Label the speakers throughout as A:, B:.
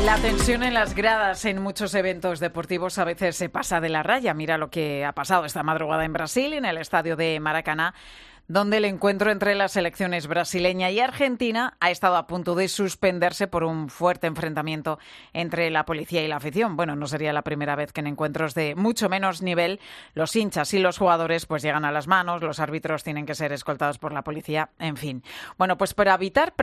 A: La tensión en las gradas en muchos eventos deportivos a veces se pasa de la raya. Mira lo que ha pasado esta madrugada en Brasil, en el estadio de Maracaná, donde el encuentro entre las selecciones brasileña y argentina ha estado a punto de suspenderse por un fuerte enfrentamiento entre la policía y la afición. Bueno, no sería la primera vez que en encuentros de mucho menos nivel los hinchas y los jugadores pues llegan a las manos, los árbitros tienen que ser escoltados por la policía, en fin. Bueno, pues para evitar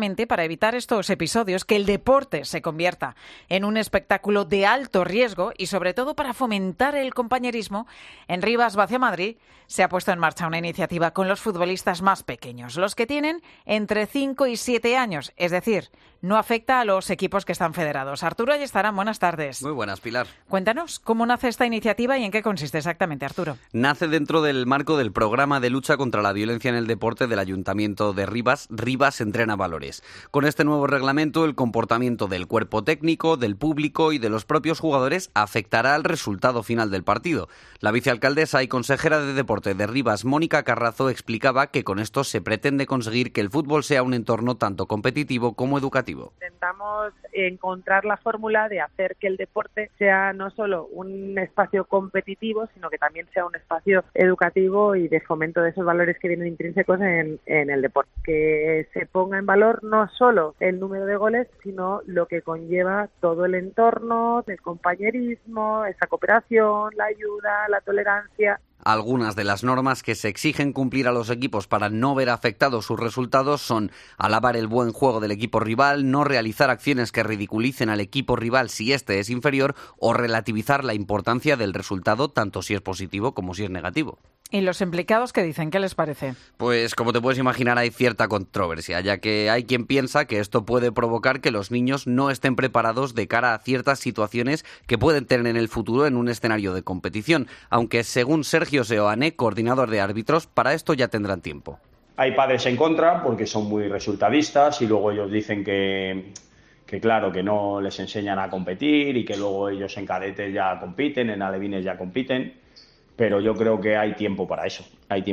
A: estos episodios, que el deporte se convierta en un espectáculo de alto riesgo y sobre todo para fomentar el compañerismo, en Rivas Vacia Madrid se ha puesto en marcha una iniciativa con los futbolistas más pequeños, los que tienen entre 5 y 7 años, es decir, no afecta a los equipos que están federados. Arturo Ayestarán, buenas tardes.
B: Muy buenas, Pilar.
A: Cuéntanos, ¿cómo nace esta iniciativa y en qué consiste exactamente, Arturo?
B: Nace dentro del marco del programa de lucha contra la violencia en el deporte del Ayuntamiento de Rivas, Rivas Entrena Valores. Con este nuevo reglamento, el comportamiento del cuerpo técnico, del público y de los propios jugadores afectará al resultado final del partido. La vicealcaldesa y consejera de Deporte de Rivas, Mónica Carrazo, explicaba que con esto se pretende conseguir que el fútbol sea un entorno tanto competitivo como educativo.
C: Intentamos encontrar la fórmula de hacer que el deporte sea no solo un espacio competitivo, sino que también sea un espacio educativo y de fomento de esos valores que vienen intrínsecos en el deporte. Que se ponga en valor no solo el número de goles, sino lo que conlleva todo el entorno, el compañerismo, esa cooperación, la ayuda, la tolerancia.
B: Algunas de las normas que se exigen cumplir a los equipos para no ver afectados sus resultados son alabar el buen juego del equipo rival, no realizar acciones que ridiculicen al equipo rival si éste es inferior o relativizar la importancia del resultado tanto si es positivo como si es negativo.
A: ¿Y los implicados qué dicen? ¿Qué les parece?
B: Pues como te puedes imaginar hay cierta controversia, ya que hay quien piensa que esto puede provocar que los niños no estén preparados de cara a ciertas situaciones que pueden tener en el futuro en un escenario de competición, aunque según Sergio Seoane, coordinador de árbitros, para esto ya tendrán tiempo.
D: Hay padres en contra porque son muy resultadistas y luego ellos dicen que claro, que no les enseñan a competir y que luego ellos en cadetes ya compiten, en alevines ya compiten. Pero yo creo que hay tiempo para eso,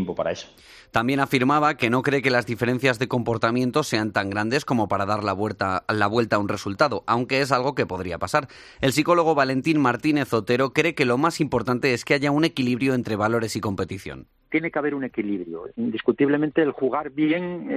D: También afirmaba que no cree que las diferencias de comportamiento sean tan grandes como para dar la vuelta a un resultado, aunque es algo que podría pasar. El psicólogo Valentín Martínez Otero cree que lo más importante es que haya un equilibrio entre valores y competición.
E: Tiene que haber un equilibrio. Indiscutiblemente el jugar bien,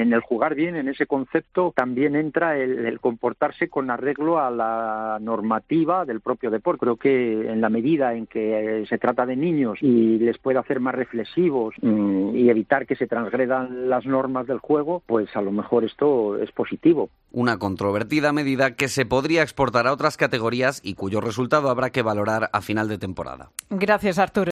E: en ese concepto también entra el comportarse con arreglo a la normativa del propio deporte. Creo que en la medida en que se trata de niños y les puede hacer más reflexivos y evitar que se transgredan las normas del juego, pues a lo mejor esto es positivo.
B: Una controvertida medida que se podría exportar a otras categorías y cuyo resultado habrá que valorar a final de temporada.
A: Gracias, Arturo.